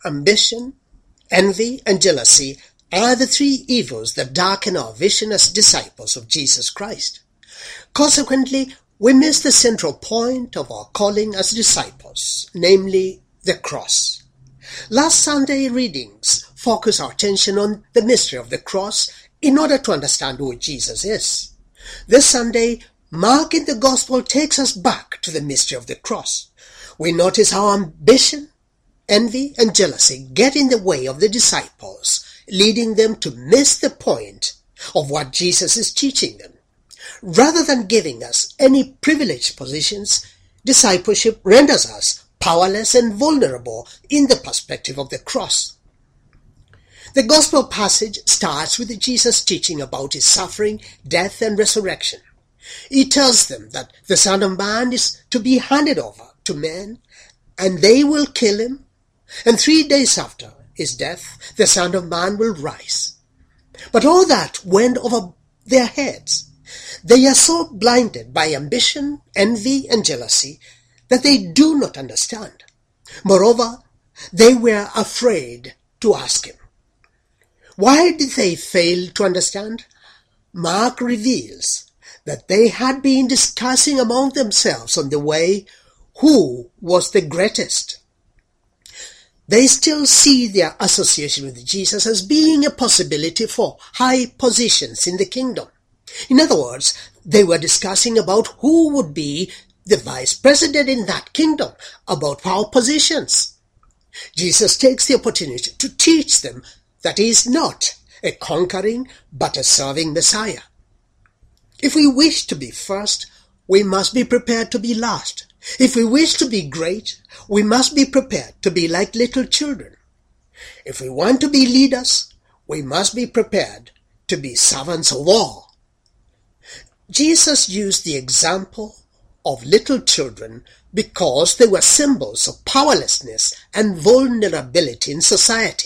ambition, envy, and jealousy are the three evils that darken our vision as disciples of Jesus Christ. Consequently, we miss the central point of our calling as disciples, namely the cross. Last Sunday readings focus our attention on the mystery of the cross in order to understand who Jesus is. This Sunday, Mark in the Gospel takes us back to the mystery of the cross. We notice how ambition, envy, and jealousy get in the way of the disciples, leading them to miss the point of what Jesus is teaching them. Rather than giving us any privileged positions, discipleship renders us powerless and vulnerable in the perspective of the cross. The Gospel passage starts with Jesus teaching about his suffering, death, and resurrection. He tells them that the Son of Man is to be handed over to men, and they will kill him, and 3 days after his death, the Son of Man will rise. But all that went over their heads. They are so blinded by ambition, envy, and jealousy that they do not understand. Moreover, they were afraid to ask him. Why did they fail to understand? Mark reveals that they had been discussing among themselves on the way who was the greatest. They still see their association with Jesus as being a possibility for high positions in the kingdom. In other words, they were discussing about who would be the vice president in that kingdom, about power positions. Jesus takes the opportunity to teach them that he is not a conquering but a serving Messiah. If we wish to be first, we must be prepared to be last. If we wish to be great, we must be prepared to be like little children. If we want to be leaders, we must be prepared to be servants of all. Jesus used the example of little children because they were symbols of powerlessness and vulnerability in society.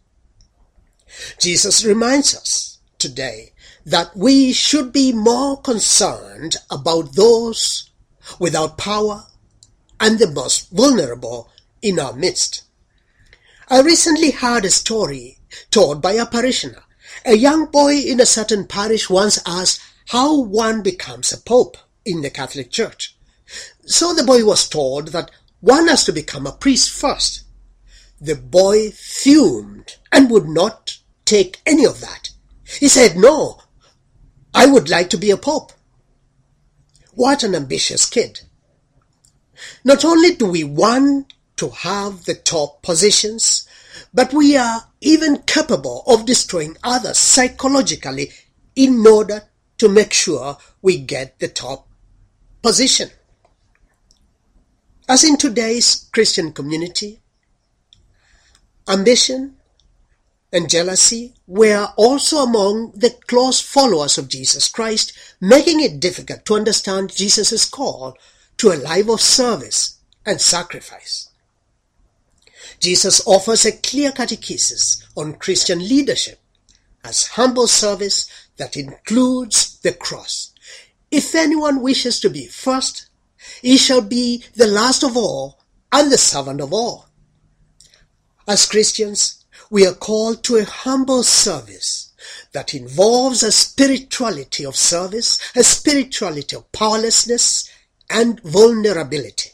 Jesus reminds us today that we should be more concerned about those without power and the most vulnerable in our midst. I recently heard a story told by a parishioner. A young boy in a certain parish once asked how one becomes a pope in the Catholic Church. So the boy was told that one has to become a priest first. The boy fumed and would not take any of that. He said, "No, I would like to be a pope." What an ambitious kid. Not only do we want to have the top positions, but we are even capable of destroying others psychologically in order to make sure we get the top position. As in today's Christian community, ambition and jealousy were also among the close followers of Jesus Christ, making it difficult to understand Jesus' call to a life of service and sacrifice. Jesus offers a clear catechesis on Christian leadership as humble service that includes the cross. If anyone wishes to be first, he shall be the last of all and the servant of all. As Christians, we are called to a humble service that involves a spirituality of service, a spirituality of powerlessness and vulnerability.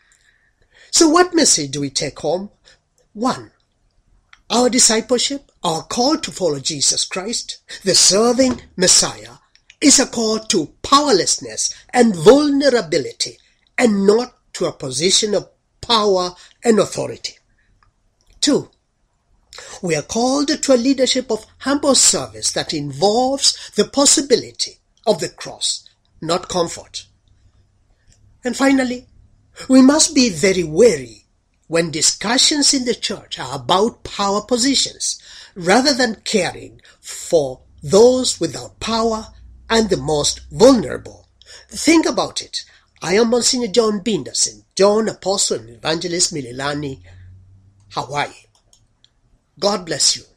So what message do we take home? 1. Our discipleship, our call to follow Jesus Christ, the serving Messiah, is a call to powerlessness and vulnerability and not to a position of power and authority. 2. We are called to a leadership of humble service that involves the possibility of the cross, not comfort. And finally, we must be very wary when discussions in the church are about power positions, rather than caring for those without power and the most vulnerable. Think about it. I am Monsignor John Binderson, John Apostle and Evangelist Mililani, Hawaii. God bless you.